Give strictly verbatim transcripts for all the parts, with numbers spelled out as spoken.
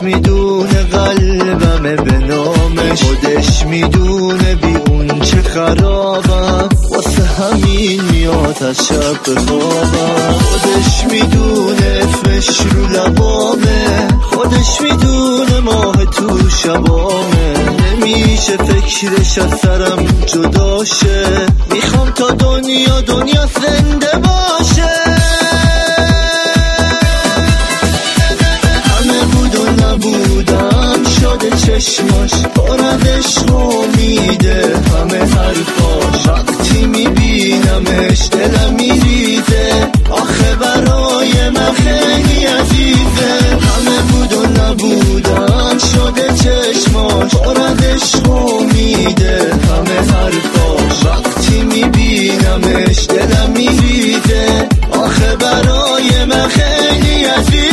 میدونه قلبمه به نامش، خودش میدونه بی اون چه خرابم، واسه همین میاد از شب بخوابم. خودش میدونه اسمش رو لبامه، خودش میدونه ماه تو شبامه. نمیشه فکرش از سرم جداشه، میخوام تا دنیا دنیا زنده باشه. همه بود و نبودم شده چشماش، پر از عشق و امیده همه حرفاش. وقتی میبینمش دلم میریزه، آخه برای من خیلی عزیزه. همه بود و نبودم شده چشماش، پر از عشق و امیده همه حرفاش. وقتی میبینمش دلم میریزه، آخه برای من خیلی عزیزه.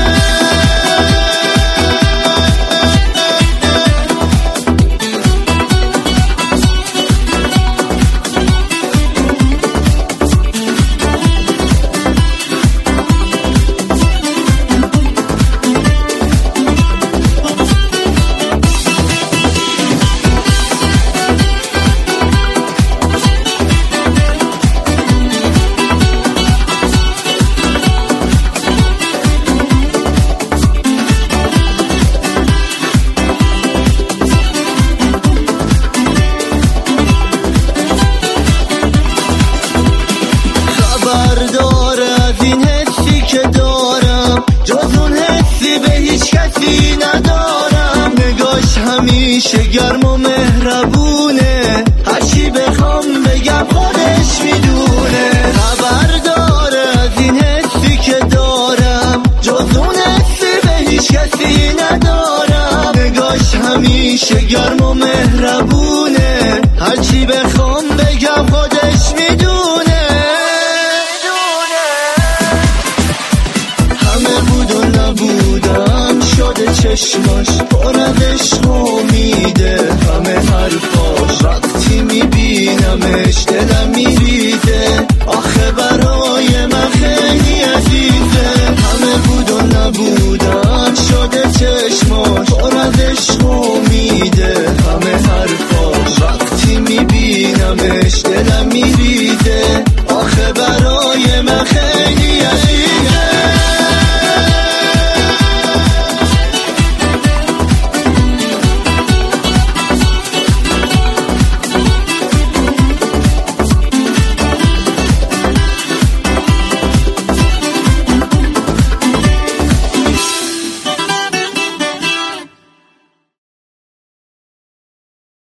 همیشه گرم و مهربونه، هرچی بخوام بگم خودش میدونه. خبر داره از این حسی که دارم، جز اون حسی به هیچ کسی ندارم. نگاش همیشه گرم و مهربونه، هرچی بخوام بگم خودش میدونه. همه بود و نبودم شده چشماش،